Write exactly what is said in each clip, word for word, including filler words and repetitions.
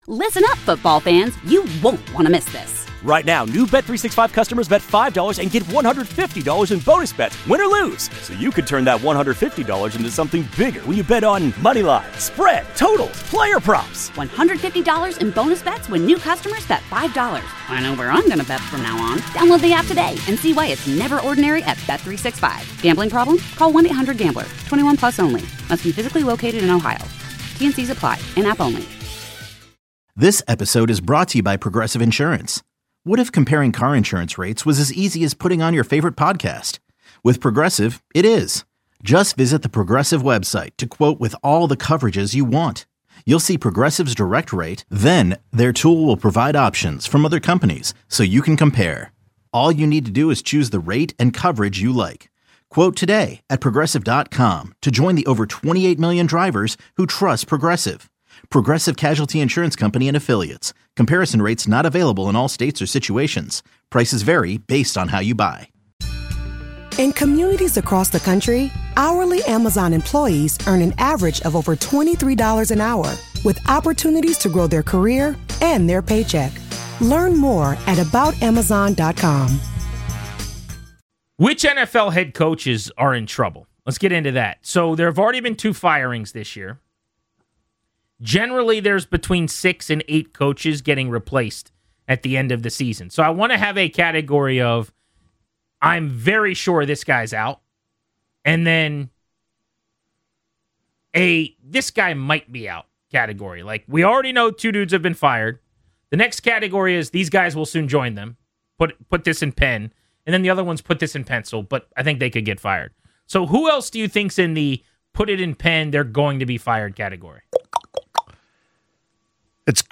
Listen up, football fans. You won't want to miss this. Right now, new Bet three sixty-five customers bet five dollars and get one hundred fifty dollars in bonus bets, win or lose. So you could turn that one hundred fifty dollars into something bigger when you bet on money line, spread, totals, player props. one hundred fifty dollars in bonus bets when new customers bet five dollars. I know where I'm going to bet from now on. Download the app today and see why it's never ordinary at Bet three sixty-five. Gambling problem? Call one eight hundred gambler. twenty-one plus only. Must be physically located in Ohio. T and C's apply. In-app only. This episode is brought to you by Progressive Insurance. What if comparing car insurance rates was as easy as putting on your favorite podcast? With Progressive, it is. Just visit the Progressive website to quote with all the coverages you want. You'll see Progressive's direct rate, then their tool will provide options from other companies so you can compare. All you need to do is choose the rate and coverage you like. Quote today at Progressive dot com to join the over twenty-eight million drivers who trust Progressive. Progressive Casualty Insurance Company and Affiliates. Comparison rates not available in all states or situations. Prices vary based on how you buy. In communities across the country, hourly Amazon employees earn an average of over twenty-three dollars an hour, with opportunities to grow their career and their paycheck. Learn more at about amazon dot com. Which N F L head coaches are in trouble? Let's get into that. So there have already been two firings this year. Generally, there's between six and eight coaches getting replaced at the end of the season. So I want to have a category of, I'm very sure this guy's out. And then a, this guy might be out category. Like, we already know two dudes have been fired. The next category is, these guys will soon join them. Put, put this in pen. And then the other one's put this in pencil, but I think they could get fired. So who else do you think's in the put it in pen, they're going to be fired category? It's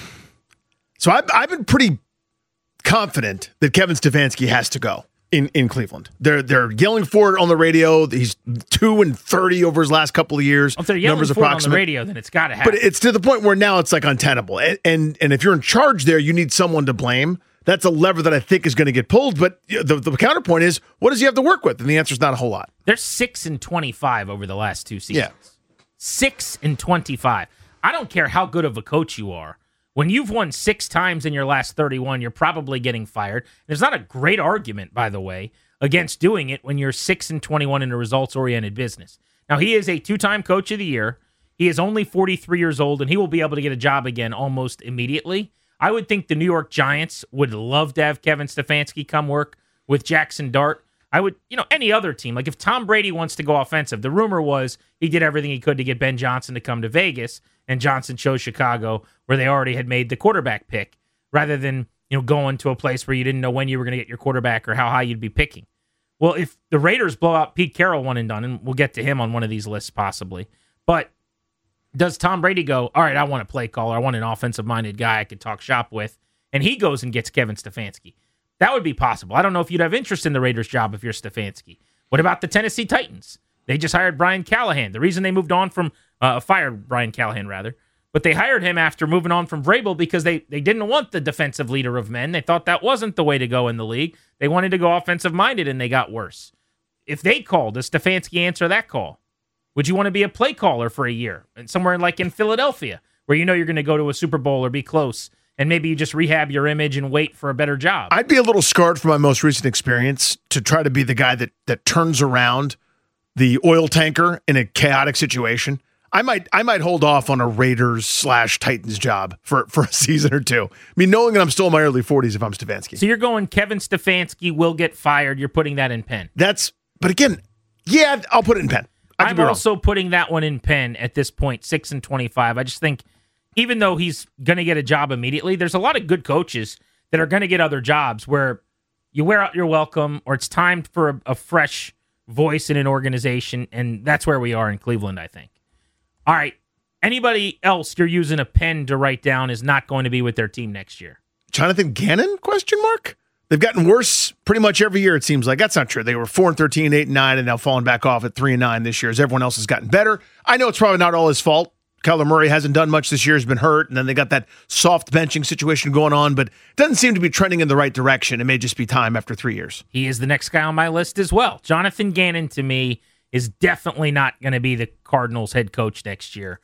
so I've, I've been pretty confident that Kevin Stefanski has to go in, in Cleveland. They're they're yelling for it on the radio. He's two and thirty over his last couple of years. If they're yelling Numbers for it on the radio, then it's got to happen. But it's to the point where now it's like untenable. And, and and if you're in charge there, you need someone to blame. That's a lever that I think is going to get pulled. But the, the counterpoint is, what does he have to work with? And the answer is not a whole lot. They're six and twenty-five over the last two seasons. Yeah. Six and twenty-five. I don't care how good of a coach you are. When you've won six times in your last thirty-one, you're probably getting fired. There's not a great argument, by the way, against doing it when you're six and twenty-one in a results-oriented business. Now, he is a two-time coach of the year. He is only forty-three years old, and he will be able to get a job again almost immediately. I would think the New York Giants would love to have Kevin Stefanski come work with Jackson Dart. I would, you know, any other team. Like if Tom Brady wants to go offensive, the rumor was he did everything he could to get Ben Johnson to come to Vegas, and Johnson chose Chicago, where they already had made the quarterback pick, rather than, you know, going to a place where you didn't know when you were going to get your quarterback or how high you'd be picking. Well, if the Raiders blow out Pete Carroll one and done, and we'll get to him on one of these lists possibly, but does Tom Brady go, all right, I want a play caller, I want an offensive-minded guy I could talk shop with, and he goes and gets Kevin Stefanski? That would be possible. I don't know if you'd have interest in the Raiders job if you're Stefanski. What about the Tennessee Titans? They just hired Brian Callahan. The reason they moved on from, uh, fired Brian Callahan, rather, but they hired him after moving on from Vrabel because they, they didn't want the defensive leader of men. They thought that wasn't the way to go in the league. They wanted to go offensive-minded, and they got worse. If they called, does Stefanski answer that call? Would you want to be a play caller for a year? And somewhere like in Philadelphia, where you know you're going to go to a Super Bowl or be close, and maybe you just rehab your image and wait for a better job? I'd be a little scarred from my most recent experience to try to be the guy that that turns around the oil tanker in a chaotic situation. I might I might hold off on a Raiders slash Titans job for, for a season or two. I mean, knowing that I'm still in my early forties if I'm Stefanski. So you're going Kevin Stefanski will get fired. You're putting that in pen. That's, but again, yeah, I'll put it in pen. I'm also putting that one in pen at this point, six and twenty-five. I just think, even though he's going to get a job immediately, there's a lot of good coaches that are going to get other jobs where you wear out your welcome, or it's time for a, a fresh voice in an organization, and that's where we are in Cleveland, I think. All right, anybody else you're using a pen to write down is not going to be with their team next year? Jonathan Gannon, question mark? They've gotten worse pretty much every year, it seems like. That's not true. They were four and thirteen, eight and nine, and now falling back off at three and nine this year as everyone else has gotten better. I know it's probably not all his fault. Kyler Murray hasn't done much this year, has been hurt, and then they got that soft benching situation going on, but it doesn't seem to be trending in the right direction. It may just be time after three years. He is the next guy on my list as well. Jonathan Gannon, to me, is definitely not going to be the Cardinals head coach next year.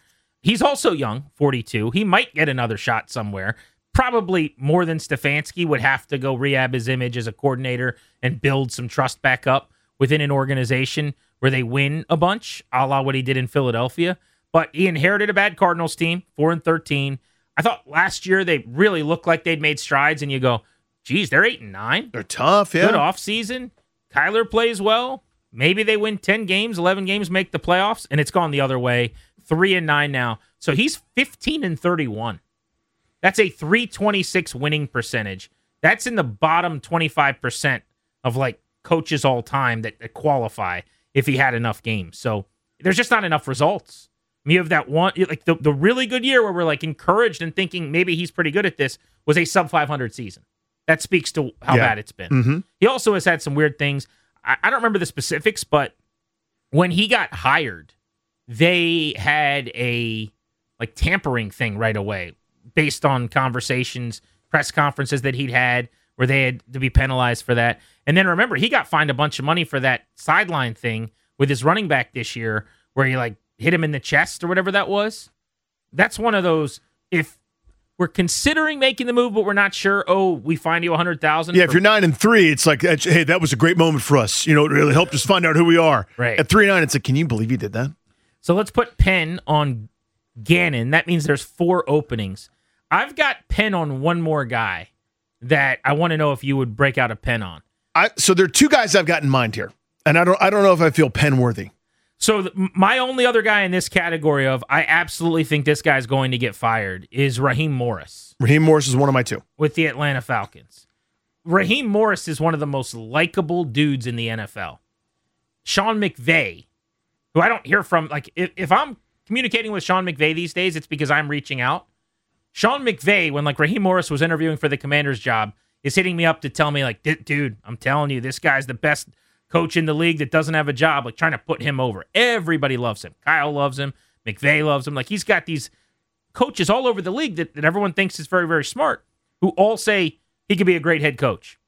he's also young, forty-two. He might get another shot somewhere. Probably more than Stefanski would have to go rehab his image as a coordinator and build some trust back up within an organization where they win a bunch, a la what he did in Philadelphia. But he inherited a bad Cardinals team, four and thirteen. I thought last year they really looked like they'd made strides, and you go, geez, they're eight and nine. They're tough, yeah. Good offseason. Kyler plays well. Maybe they win ten games, eleven games, make the playoffs, and it's gone the other way. Three and nine now. So he's fifteen and thirty-one. That's a three twenty-six winning percentage. That's in the bottom twenty-five percent of like coaches all time that, that qualify if he had enough games. So there's just not enough results. I mean, you have that one, like the, the really good year where we're like encouraged and thinking maybe he's pretty good at this was a sub five hundred season. That speaks to how yeah. bad it's been. Mm-hmm. He also has had some weird things. I, I don't remember the specifics, but when he got hired, they had a like tampering thing right away based on conversations, press conferences that he'd had where they had to be penalized for that. And then remember, he got fined a bunch of money for that sideline thing with his running back this year where he like hit him in the chest or whatever that was. That's one of those, if we're considering making the move, but we're not sure, oh, we find you one hundred thousand dollars. Yeah, if you're nine and three, it's like, hey, that was a great moment for us. You know, it really helped us find out who we are. Right. At three and nine, it's like, can you believe you did that? So let's put Penn on Gannon. That means there's four openings. I've got Penn on one more guy that I want to know if you would break out a Penn on. I, so there are two guys I've got in mind here, and I don't I don't know if I feel Penn worthy. So th- my only other guy in this category of I absolutely think this guy's going to get fired is Raheem Morris. Raheem Morris is one of my two. With the Atlanta Falcons. Raheem Morris is one of the most likable dudes in the N F L. Sean McVay, who I don't hear from, like if, if I'm communicating with Sean McVay these days, it's because I'm reaching out. Sean McVay, when like Raheem Morris was interviewing for the Commander's job, is hitting me up to tell me like, dude, I'm telling you, this guy's the best coach in the league that doesn't have a job, like trying to put him over. Everybody loves him. Kyle loves him. McVay loves him. Like he's got these coaches all over the league that, that everyone thinks is very, very smart, who all say he could be a great head coach.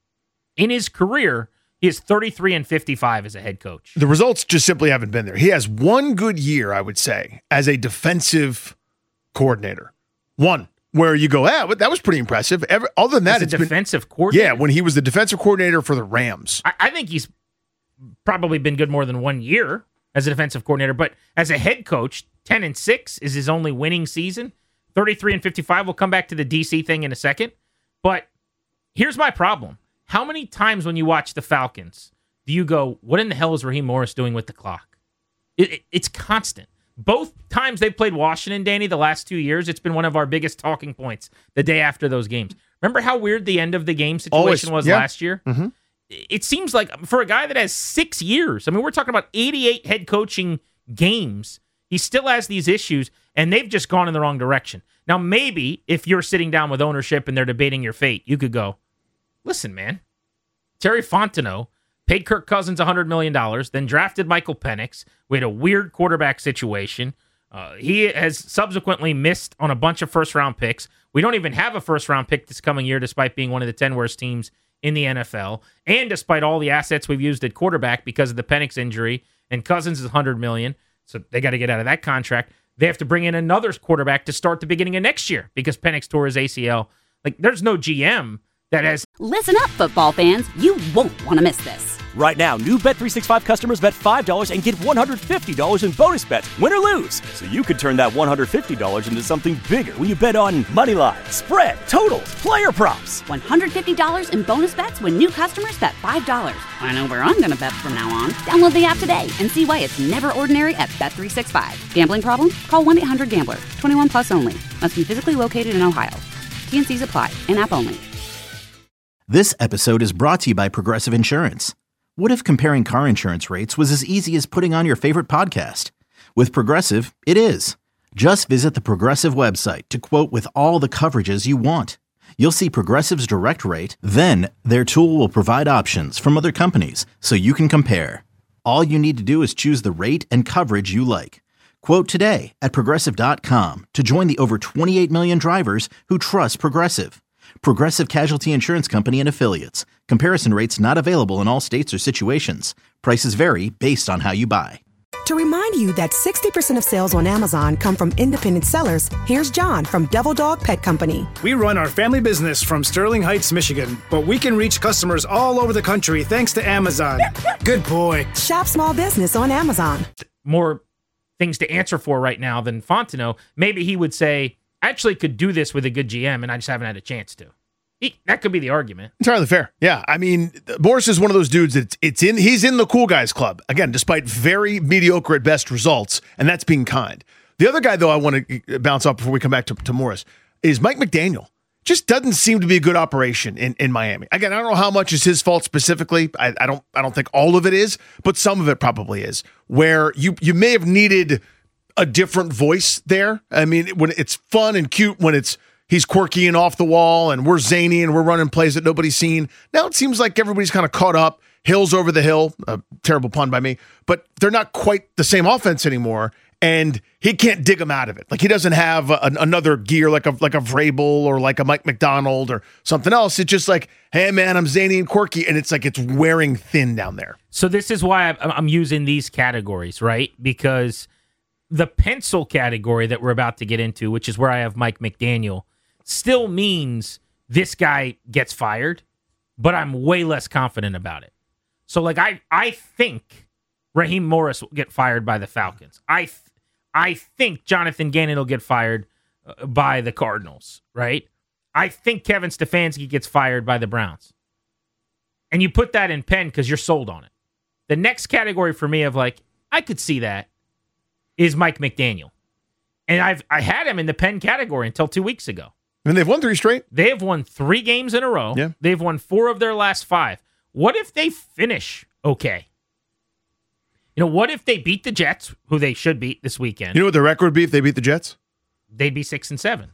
In his career, he is thirty-three and fifty-five as a head coach. The results just simply haven't been there. He has one good year, I would say, as a defensive coordinator. One where you go, ah, that was pretty impressive. Every, other than that, as a it's defensive been, coordinator. Yeah, when he was the defensive coordinator for the Rams. I, I think he's probably been good more than one year as a defensive coordinator, but as a head coach, ten and six is his only winning season. thirty-three and fifty-five. We'll come back to the D C thing in a second. But here's my problem. How many times when you watch the Falcons do you go, what in the hell is Raheem Morris doing with the clock? It, it, it's constant. Both times they've played Washington, Danny, the last two years, it's been one of our biggest talking points the day after those games. Remember how weird the end of the game situation Always, was yeah. last year? Mm-hmm. It seems like for a guy that has six years, I mean, we're talking about eighty-eight head coaching games, he still has these issues, and they've just gone in the wrong direction. Now, maybe if you're sitting down with ownership and they're debating your fate, you could go, listen, man, Terry Fontenot paid Kirk Cousins one hundred million dollars, then drafted Michael Penix. We had a weird quarterback situation. Uh, he has subsequently missed on a bunch of first-round picks. We don't even have a first-round pick this coming year, despite being one of the ten worst teams in the N F L, and despite all the assets we've used at quarterback because of the Penix injury, and Cousins is one hundred million dollars, so they got to get out of that contract. They have to bring in another quarterback to start the beginning of next year because Penix tore his A C L. Like, there's no G M that has... Listen up, football fans. You won't want to miss this. Right now, new Bet three sixty-five customers bet five dollars and get one hundred fifty dollars in bonus bets, win or lose. So you could turn that one hundred fifty dollars into something bigger when you bet on money line, spread, totals, player props. one hundred fifty dollars in bonus bets when new customers bet five dollars. I know where I'm going to bet from now on. Download the app today and see why it's never ordinary at Bet three sixty-five. Gambling problem? Call one eight hundred gambler. twenty-one plus only. Must be physically located in Ohio. T and C's apply. In-app only. This episode is brought to you by Progressive Insurance. What if comparing car insurance rates was as easy as putting on your favorite podcast? With Progressive, it is. Just visit the Progressive website to quote with all the coverages you want. You'll see Progressive's direct rate, then their tool will provide options from other companies so you can compare. All you need to do is choose the rate and coverage you like. Quote today at Progressive dot com to join the over twenty-eight million drivers who trust Progressive. Progressive Casualty Insurance Company and Affiliates. Comparison rates not available in all states or situations. Prices vary based on how you buy. To remind you that sixty percent of sales on Amazon come from independent sellers, here's John from Devil Dog Pet Company. We run our family business from Sterling Heights, Michigan, but we can reach customers all over the country thanks to Amazon. Good boy. Shop small business on Amazon. More things to answer for right now than Fontenot. Maybe he would say, I actually could do this with a good G M, and I just haven't had a chance to. He, that could be the argument. Entirely fair. Yeah. I mean, Morris is one of those dudes that it's, it's in, he's in the cool guys club. Again, despite very mediocre at best results, and that's being kind. The other guy, though, I want to bounce off before we come back to, to Morris is Mike McDaniel. Just doesn't seem to be a good operation in, in Miami. Again, I don't know how much is his fault specifically. I, I don't I don't think all of it is, but some of it probably is. Where you you may have needed a different voice there. I mean, when it's fun and cute, when it's he's quirky and off the wall, and we're zany and we're running plays that nobody's seen. Now it seems like everybody's kind of caught up. Hills over the hill. A terrible pun by me, but they're not quite the same offense anymore. And he can't dig them out of it. Like he doesn't have a, another gear like a like a Vrabel or like a Mike McDonald or something else. It's just like, hey man, I'm zany and quirky, and it's like it's wearing thin down there. So this is why I'm, I'm using these categories, right? Because the pencil category that we're about to get into, which is where I have Mike McDaniel, still means this guy gets fired, but I'm way less confident about it. So like I I think Raheem Morris will get fired by the Falcons. I th- I think Jonathan Gannon will get fired uh, by the Cardinals, right? I think Kevin Stefanski gets fired by the Browns. And you put that in pen because you're sold on it. The next category for me of like, I could see that, is Mike McDaniel. And I've I had him in the pen category until two weeks ago. And they've won three straight. They have won three games in a row. Yeah. They've won four of their last five. What if they finish okay? You know, what if they beat the Jets, who they should beat this weekend? You know what the record would be if they beat the Jets? They'd be six and seven.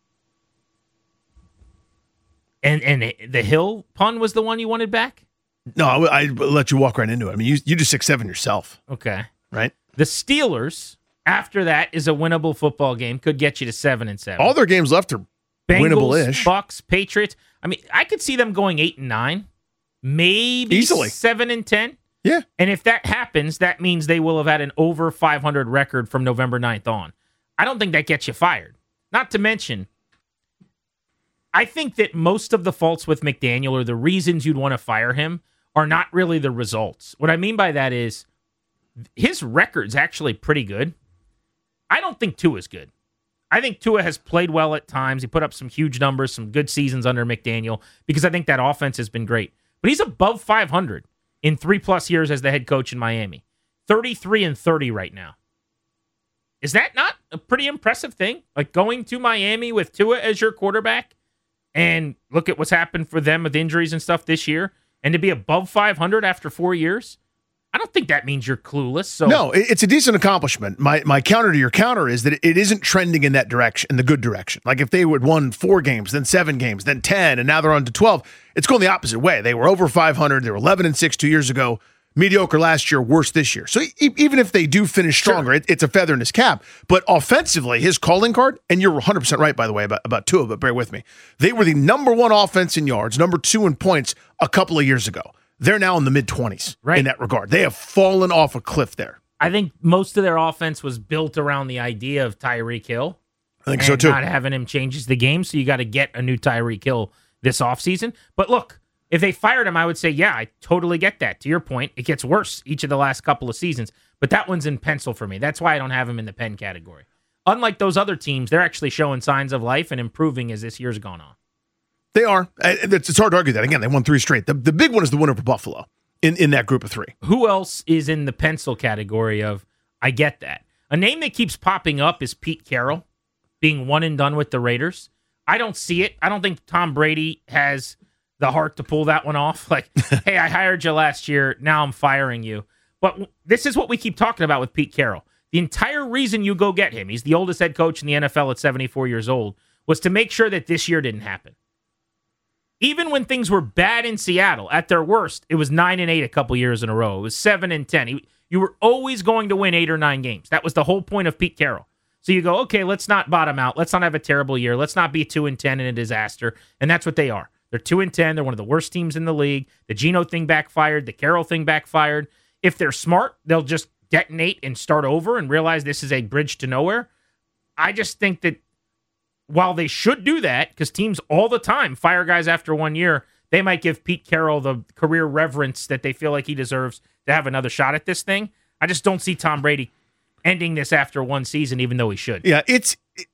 And and the Hill pun was the one you wanted back? No, I, I let you walk right into it. I mean, you you just six seven yourself. Okay. Right? The Steelers, after that, is a winnable football game. Could get you to seven and seven. All their games left are Bengals, winnable-ish. Bucks, Patriots. I mean, I could see them going eight and nine, maybe easily seven and ten. Yeah. And if that happens, that means they will have had an over five hundred record from November ninth on. I don't think that gets you fired. Not to mention, I think that most of the faults with McDaniel or the reasons you'd want to fire him are not really the results. What I mean by that is his record's actually pretty good. I don't think Tua's good. I think Tua has played well at times. He put up some huge numbers, some good seasons under McDaniel, because I think that offense has been great. But he's above five hundred in three-plus years as the head coach in Miami. thirty-three and thirty right now. Is that not a pretty impressive thing? Like going to Miami with Tua as your quarterback, and look at what's happened for them with injuries and stuff this year, and to be above five hundred after four years? I don't think that means you're clueless. So no, it's a decent accomplishment. My my counter to your counter is that it isn't trending in that direction, in the good direction. Like if they would won four games, then seven games, then ten, and now they're on to twelve, it's going the opposite way. They were over five hundred. They were eleven and six two years ago. Mediocre last year, worse this year. So e- even if they do finish stronger, sure. it, it's a feather in his cap. But offensively, his calling card, and you're one hundred percent right, by the way, about, about Tua, but bear with me. They were the number one offense in yards, number two in points a couple of years ago. They're now in the mid-twenties right. in that regard. They have fallen off a cliff there. I think most of their offense was built around the idea of Tyreek Hill. I think so, too. Not having him changes the game, so you got to get a new Tyreek Hill this offseason. But look, if they fired him, I would say, yeah, I totally get that. To your point, it gets worse each of the last couple of seasons. But that one's in pencil for me. That's why I don't have him in the pen category. Unlike those other teams, they're actually showing signs of life and improving as this year's gone on. They are. It's hard to argue that. Again, they won three straight. The, the big one is the win over Buffalo in, in that group of three. Who else is in the pencil category of, I get that? A name that keeps popping up is Pete Carroll being one and done with the Raiders. I don't see it. I don't think Tom Brady has the heart to pull that one off. Like, hey, I hired you last year. Now I'm firing you. But this is what we keep talking about with Pete Carroll. The entire reason you go get him, he's the oldest head coach in the N F L at seventy-four years old, was to make sure that this year didn't happen. Even when things were bad in Seattle, at their worst, it was nine and eight a couple years in a row. It was seven and ten. You were always going to win eight or nine games. That was the whole point of Pete Carroll. So you go, okay, let's not bottom out. Let's not have a terrible year. Let's not be two and ten in a disaster. And that's what they are. They're two and ten. They're one of the worst teams in the league. The Geno thing backfired. The Carroll thing backfired. If they're smart, they'll just detonate and start over and realize this is a bridge to nowhere. I just think that while they should do that, because teams all the time fire guys after one year, they might give Pete Carroll the career reverence that they feel like he deserves to have another shot at this thing. I just don't see Tom Brady ending this after one season, even though he should. Yeah, it's it,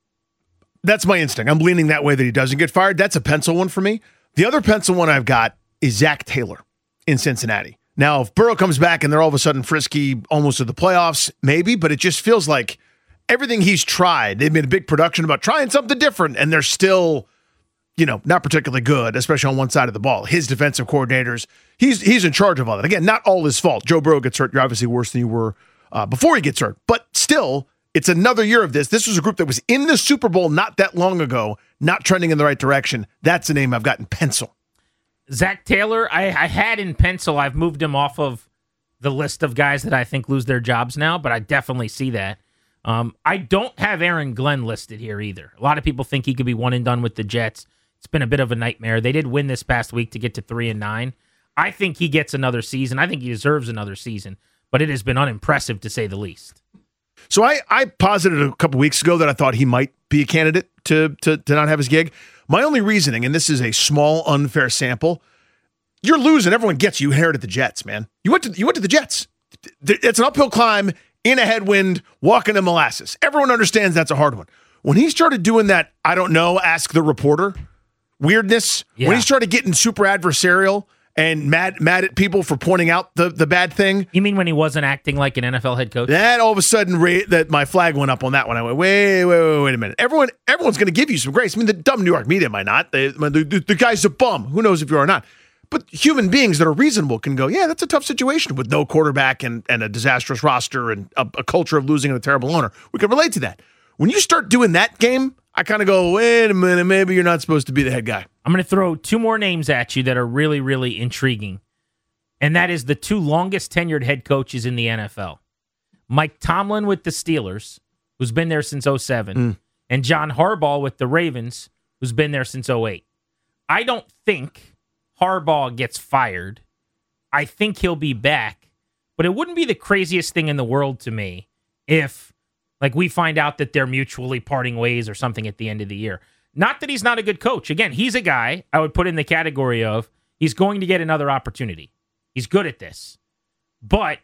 that's my instinct. I'm leaning that way that he doesn't get fired. That's a pencil one for me. The other pencil one I've got is Zach Taylor in Cincinnati. Now, if Burrow comes back and they're all of a sudden frisky almost to the playoffs, maybe, but it just feels like everything he's tried, they've made a big production about trying something different, and they're still, you know, not particularly good, especially on one side of the ball. His defensive coordinators, he's he's in charge of all that. Again, not all his fault. Joe Burrow gets hurt. You're obviously worse than you were uh, before he gets hurt. But still, it's another year of this. This was a group that was in the Super Bowl not that long ago, not trending in the right direction. That's a name I've got in pencil. Zach Taylor, I, I had in pencil. I've moved him off of the list of guys that I think lose their jobs now, but I definitely see that. Um, I don't have Aaron Glenn listed here either. A lot of people think he could be one and done with the Jets. It's been a bit of a nightmare. They did win this past week to get to three and nine. I think he gets another season. I think he deserves another season, but it has been unimpressive to say the least. So I, I posited a couple weeks ago that I thought he might be a candidate to, to, to not have his gig. My only reasoning, and this is a small, unfair sample, you're losing. Everyone gets you. You inherited the Jets, man. You went to you went to the Jets. It's an uphill climb in a headwind, walking in molasses. Everyone understands that's a hard one. When he started doing that, I don't know, ask the reporter weirdness, yeah. when he started getting super adversarial and mad mad at people for pointing out the, the bad thing. You mean when he wasn't acting like an N F L head coach? That all of a sudden, ra- that my flag went up on that one. I went, wait, wait, wait, wait a minute. Everyone, everyone's going to give you some grace. I mean, the dumb New York media might not. They, the, the, the guy's a bum. Who knows if you are or not. But human beings that are reasonable can go, yeah, that's a tough situation with no quarterback and, and a disastrous roster and a, a culture of losing and a terrible owner. We can relate to that. When you start doing that game, I kind of go, wait a minute, maybe you're not supposed to be the head guy. I'm going to throw two more names at you that are really, really intriguing. And that is the two longest tenured head coaches in the N F L. Mike Tomlin with the Steelers, who's been there since oh seven, mm. and John Harbaugh with the Ravens, who's been there since oh eight. I don't think Harbaugh gets fired. I think he'll be back, but it wouldn't be the craziest thing in the world to me if, like, we find out that they're mutually parting ways or something at the end of the year. Not that he's not a good coach. Again, he's a guy I would put in the category of he's going to get another opportunity. He's good at this. But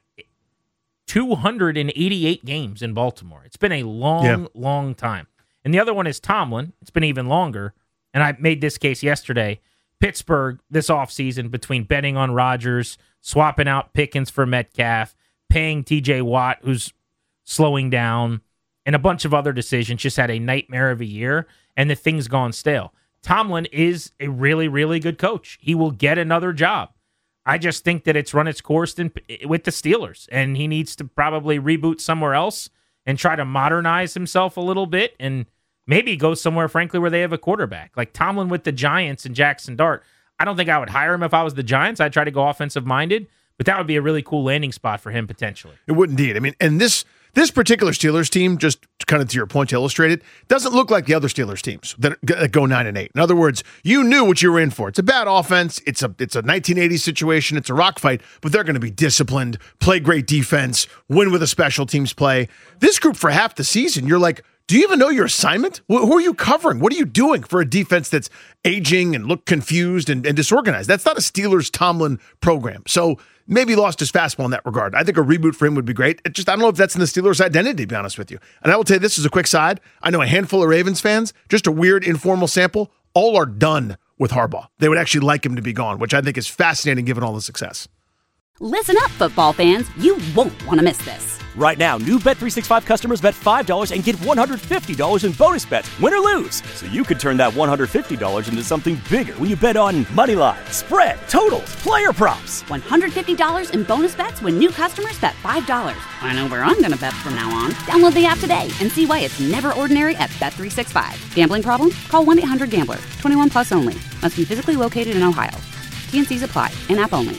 two hundred eighty-eight games in Baltimore. It's been a long, yeah. long time. And the other one is Tomlin. It's been even longer. And I made this case yesterday. Pittsburgh this offseason between betting on Rodgers, swapping out Pickens for Metcalf, paying T J Watt, who's slowing down, and a bunch of other decisions, just had a nightmare of a year, and the thing's gone stale. Tomlin is a really, really good coach. He will get another job. I just think that it's run its course in, with the Steelers, and he needs to probably reboot somewhere else and try to modernize himself a little bit and maybe go somewhere, frankly, where they have a quarterback. Like Tomlin with the Giants and Jackson Dart. I don't think I would hire him if I was the Giants. I'd try to go offensive-minded, but that would be a really cool landing spot for him potentially. It would indeed. I mean, and this this particular Steelers team, just kind of to your point to illustrate it, doesn't look like the other Steelers teams that, that go nine and eight. In other words, you knew what you were in for. It's a bad offense. It's a it's a nineteen eighties situation. It's a rock fight, but they're going to be disciplined, play great defense, win with a special teams play. This group for half the season, you're like, do you even know your assignment? Who are you covering? What are you doing for a defense that's aging and look confused and, and disorganized? That's not a Steelers Tomlin program. So maybe lost his fastball in that regard. I think a reboot for him would be great. It just I don't know if that's in the Steelers' identity, to be honest with you. And I will tell you this is a quick side. I know a handful of Ravens fans, just a weird informal sample, all are done with Harbaugh. They would actually like him to be gone, which I think is fascinating given all the success. Listen up, football fans. You won't want to miss this. Right now, new Bet three sixty-five customers bet five dollars and get one hundred fifty dollars in bonus bets, win or lose. So you could turn that one hundred fifty dollars into something bigger when you bet on money line, spread, totals, player props. one hundred fifty dollars in bonus bets when new customers bet five dollars. I know where I'm going to bet from now on. Download the app today and see why it's never ordinary at Bet three sixty-five. Gambling problem? Call one eight hundred gambler. twenty-one plus only. Must be physically located in Ohio. T N Cs apply. In-app only.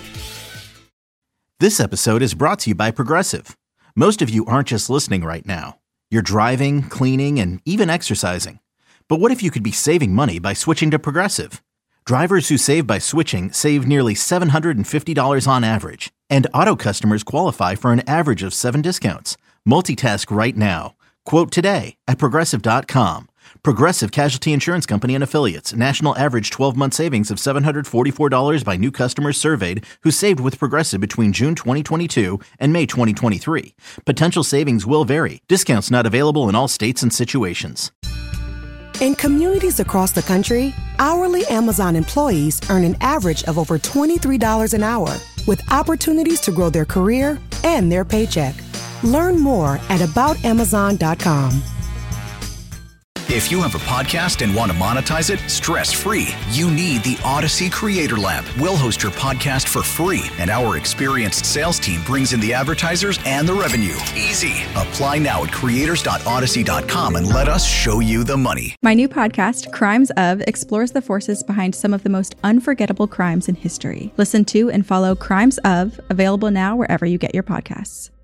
This episode is brought to you by Progressive. Most of you aren't just listening right now. You're driving, cleaning, and even exercising. But what if you could be saving money by switching to Progressive? Drivers who save by switching save nearly seven hundred fifty dollars on average. And Auto customers qualify for an average of seven discounts. Multitask right now. Quote today at Progressive dot com. Progressive Casualty Insurance Company and Affiliates. National average twelve-month savings of seven hundred forty-four dollars by new customers surveyed who saved with Progressive between June twenty twenty-two and May twenty twenty-three. Potential savings will vary. Discounts not available in all states and situations. In communities across the country, hourly Amazon employees earn an average of over twenty-three dollars an hour, with opportunities to grow their career and their paycheck. Learn more at about amazon dot com. If you have a podcast and want to monetize it stress-free, you need the Odyssey Creator Lab. We'll host your podcast for free, and our experienced sales team brings in the advertisers and the revenue. Easy. Apply now at creators dot odyssey dot com and let us show you the money. My new podcast, Crimes Of, explores the forces behind some of the most unforgettable crimes in history. Listen to and follow Crimes Of, available now wherever you get your podcasts.